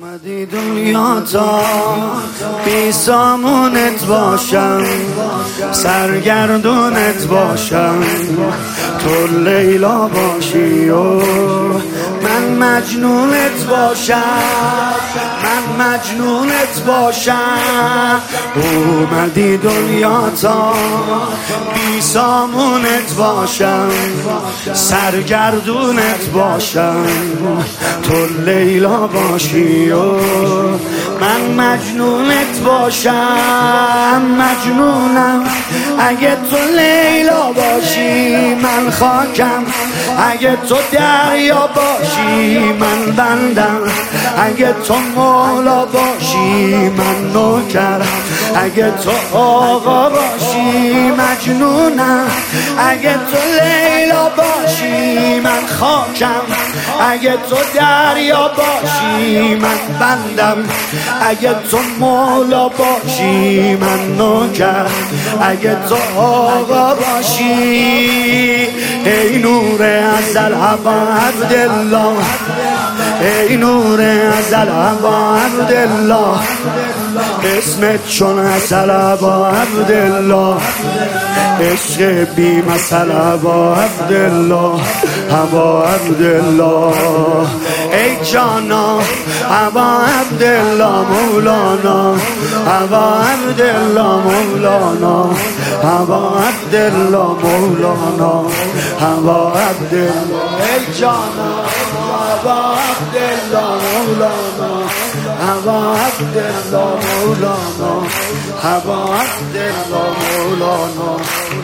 اومدی دنیا تا بی سامونت باشم، سرگردونت باشم، تو لیلا باشی و من مجنونت باشم، من مجنونت باشم. اومدی دنیا تا بی سامونت باشم، سرگردونت باشم، تو لیلا باشی و من مجنونت باشم. مجنونم اگه تو لیلا باشی، من خاکم اگه تو دریا باشی، من بندم اگه تو مولا باشی، من نوکر اگه تو آقا باشی. مجنونم اگه تو لیلا باشی، من خاکم اگه تو دریا باشی، من بندم اگه تو مولا باشی، من نوکر اگه تو آقا باشی. ای نور ازل ابا عبدالله، ای نور ازل ابا عبدالله، اسمت چون عسل ابا عبدالله، عشق بی مثل ابا عبدالله، ابا عبدالله. ای جانا ابا عبدالله مولانا، ابا عبدالله مولانا، ابا عبدالله مولانا، ابا عبدالله. ای جانا ابا عبدالله مولانا، ابا عبدالله مولانا، ابا عبدالله مولانا.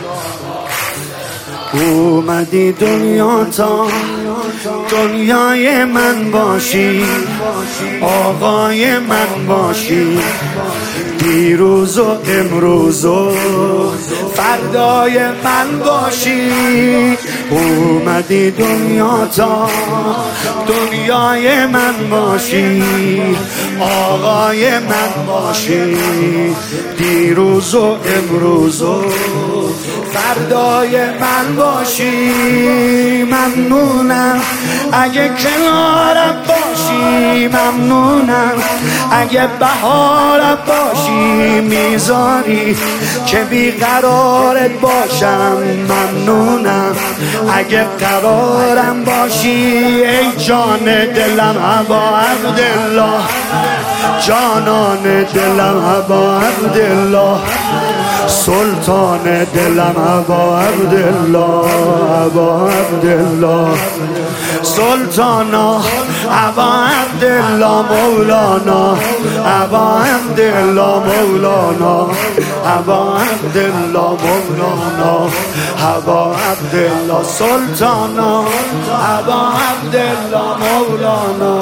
اومدی دنیا تا دنیای من باشی، آقای من باشی، دیروز و امروز و فردای من باشی. اومدی دنیا تا دنیای من باشی، آقای من باشی، دیروز و امروز و فردای من باشی. ممنونم اگه کنارم باشی، ممنونم اگه بهارم باشی، میذاری که بیقرارت باشم. ممنونم اگه قرارم باشی. ای جان دلم ابا عبدالله، جانان دلم ابا عبدالله، سلطان دلم ابا عبدالله، ابا عبدالله. سلطانا ابا عبدالله مولانا، ابا عبدالله مولانا، ابا عبدالله مولانا، ابا عبدالله. سلطانا ابا عبدالله مولانا.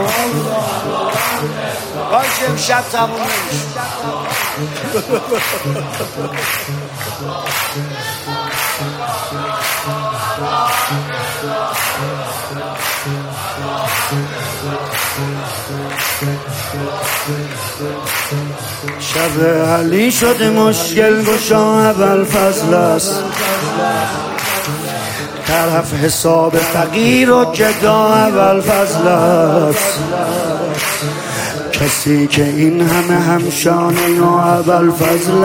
باش امشب تموم نمیشه. شب علی شده مشکل گشا ابوالفضل است، طرف حساب فقیر و گدا ابوالفضل است. کسی که این همه همشانه یا ابوالفضل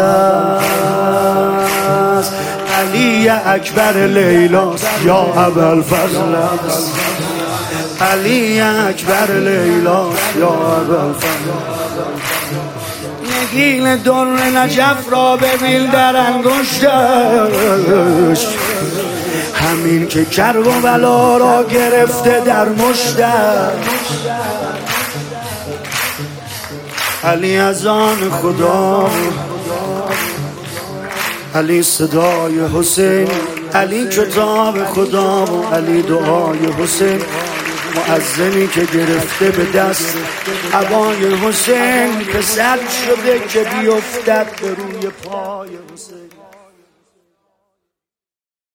است، علی اکبر لیلاست یا ابوالفضل است، علی اکبر لیلاست یا ابوالفضل. نگین در نجف را ببین در انگشتش، همین که کرب و بلا را گرفته در مشتش. علی از آن خدا، علی صدای حسین، علی کتاب خدا و علی دعای حسین، مؤذنی که گرفته به دست عبای حسین، پسر شده که بیفتد به روی پای حسین.